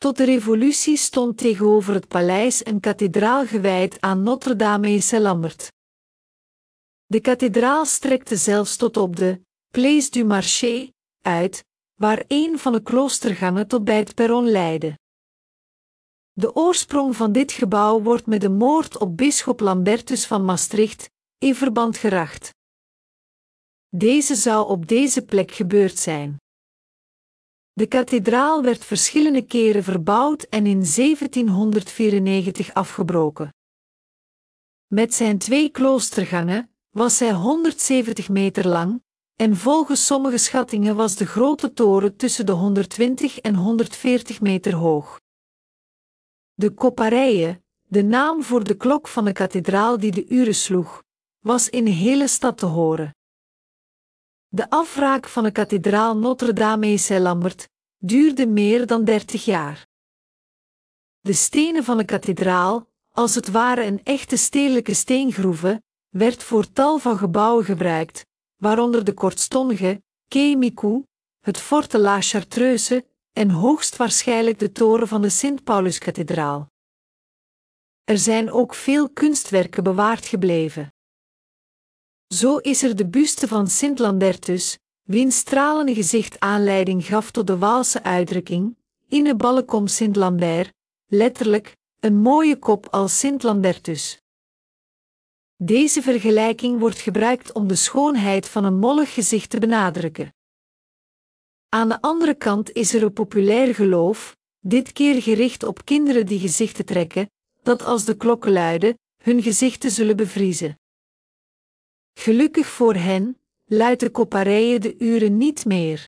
Tot de revolutie stond tegenover het paleis een kathedraal gewijd aan Notre-Dame-et-Saint-Lambert. De kathedraal strekte zelfs tot op de Place du Marché uit, waar een van de kloostergangen tot bij het perron leidde. De oorsprong van dit gebouw wordt met de moord op bisschop Lambertus van Maastricht in verband gebracht. Deze zou op deze plek gebeurd zijn. De kathedraal werd verschillende keren verbouwd en in 1794 afgebroken. Met zijn 2 kloostergangen was hij 170 meter lang, en volgens sommige schattingen was de grote toren tussen de 120 en 140 meter hoog. De koppareie, de naam voor de klok van de kathedraal die de uren sloeg, was in de hele stad te horen. De afbraak van de kathedraal Notre-Dame-et-Saint-Lambert duurde meer dan 30 jaar. De stenen van de kathedraal, als het ware een echte stedelijke steengroeve, werd voor tal van gebouwen gebruikt, waaronder de kortstondige Quai Micou, het Forte la Chartreuse en hoogstwaarschijnlijk de toren van de Sint-Pauluskathedraal. Er zijn ook veel kunstwerken bewaard gebleven. Zo is er de buste van Sint Lambertus, wiens stralende gezicht aanleiding gaf tot de Waalse uitdrukking, in ballecom Sint Lambert, letterlijk, een mooie kop als Sint Lambertus. Deze vergelijking wordt gebruikt om de schoonheid van een mollig gezicht te benadrukken. Aan de andere kant is er een populair geloof, dit keer gericht op kinderen die gezichten trekken, dat als de klokken luiden, hun gezichten zullen bevriezen. Gelukkig voor hen, luidt de koppareie de uren niet meer.